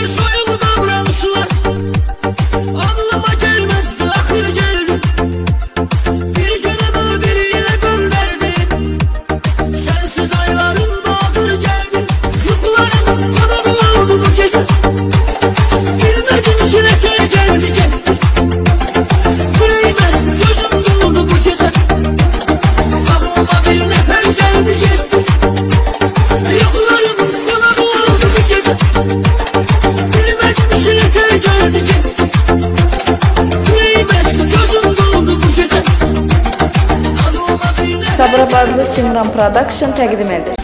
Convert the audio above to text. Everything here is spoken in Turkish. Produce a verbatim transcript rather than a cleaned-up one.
kadar soyulu davranışlar aklıma gelmezdi, ahir geldi. Bir canımı biriyle gönderdin, sensiz aylarım dağdır geldi. Yukarımın kanı oldu bu gece, bilmedim çilekler geldi gitti. Yüreğime gözüm doldu bu gece, aklıma bir nefer geldi gitti. Yukarımın kanı oldu bu gece, bilmedim çilekler geldi gitti. Yüreğime gözüm doldu bu gece, aklıma bir nefer. Sabirabadlı Simran Production təqdim edir.